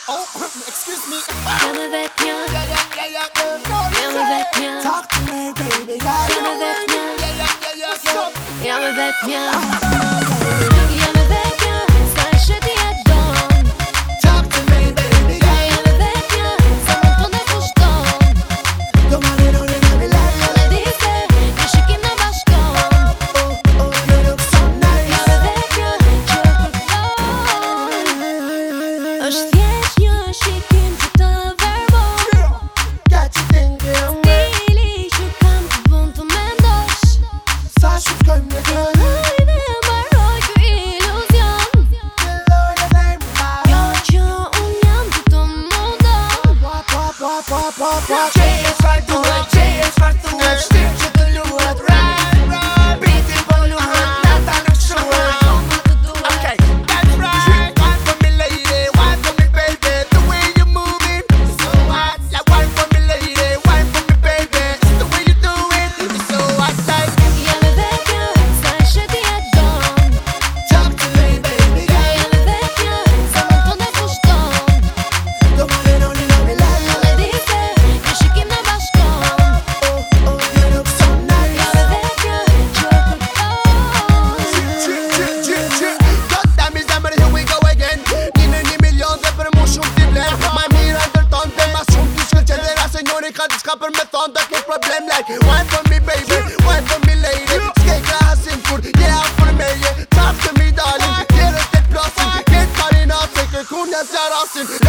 Oh, excuse me. Viens avec bien, viens avec bien, Talk to me, baby. viens avec bien, viens avec bien, viens avec bien, sache t'y adonne. Talk to me, baby. Viens avec bien, ça monte ton kuştan. Domani non mi lei. Öyle değilse yaşıkına başkan. Oh, you look so nice. Viens avec bien, çok mutlu. Është yaşıkın tuta verbo. Got you thinking. Dili şu kam të bën të mendosh. Sa shkoj me kënë. Hajde mbaroj ky iluzion. Lord, I name my Jo që unë jam të të mundon. Qe e çfarë duhet, qe e çfarë thuhet. Shtyp që të luhet, right. Biti po luhet, nata nuk shuhet. Okay, that's right. Wine for me lady, wine for me baby. The way you moving, so hot. Like wine for me lady, wine for me baby. The way you do it, it's so hot. Like Jam avec bien, sache t'y adonne. talk to me, baby. Jam avec bien, ça monte ton kuştan. Domani non mi lei. Öyle değilse yaşıkına başkan. Oh, you look so nice. Jam avec bien, çok mutlu. God damn it, zemër, here we go again. Një milion dhe për mu shumë t'i blen. Ma mirë ndërton dhe ma shumë t'i shkëllqen. Dhe rase njoni ka diçka për me thonë dhe ke problem like wine for me baby, wine for me lady. S'ke krasin kur, yeah për me je. Talk to me darling, tjerët e plosin. Ketë pari nase, kërkun janë zarasin.